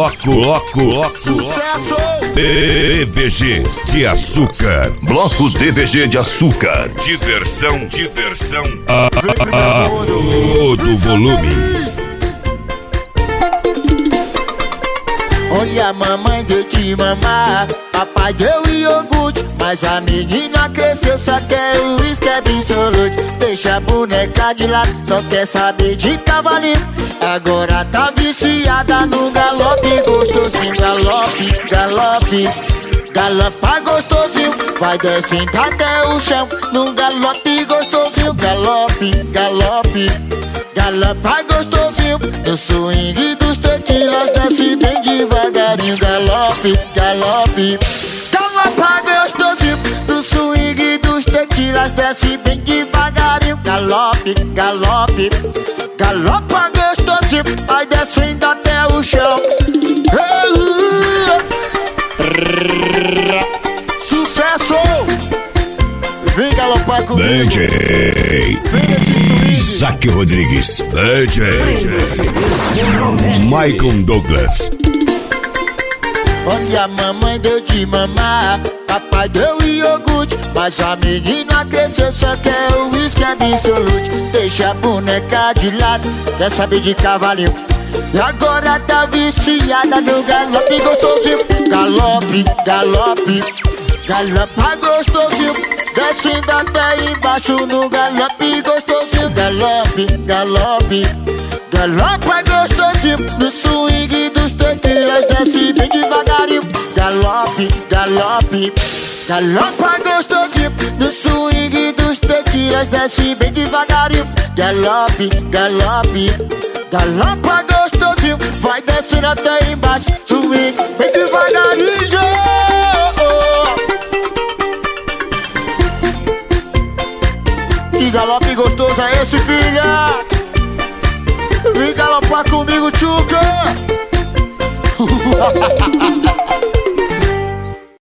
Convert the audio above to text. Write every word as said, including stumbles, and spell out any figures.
bloco, bloco, bloco. Sucesso! D V G de açúcar. Bloco D V G de açúcar. Diversão, diversão. A, a, a todo volume. Olha, a mamãe deu de mamar, papai deu iogurte, mas a menina cresceu, só quer o uísque absolute. Deixa a boneca de lado, só quer saber de cavalinho. Agora tá viciada no galope gostosinho. Galope, galope, galopa gostosinho. Vai descendo até o chão, no galope gostosinho. Galope, galope, galopa gostosinho. No swing dos tequilas, desce bem devagarinho. Galope, galope, galopa gostosinho. No swing dos tequilas, desce bem devagarinho. Galope, galope, galopa gostosinho. Vai descendo até o chão. Sucesso! Vem galopar comigo. D J Isaac Rodrigues. D J Michael Douglas. Olha, a mamãe deu de mamar, papai deu iogurte, mas a menina cresceu, só quer o uísque absolute. Deixa a boneca de lado, quer saber de cavalinho. E agora tá viciada no galope gostosinho. Galope, galope, galopa gostosinho. Descendo até embaixo no galope gostosinho. Galope, galope, galopa gostosinho. No swing dos tequilas, desce bem devagarinho. Galope, galope, galopa gostosinho. No swing dos tequilas, desce bem devagarinho. Galope, galope, galopa gostosinho. Vai descendo até embaixo, swing bem devagarinho. Que galope gostoso é esse, filha? Vem galopar comigo, tchuca.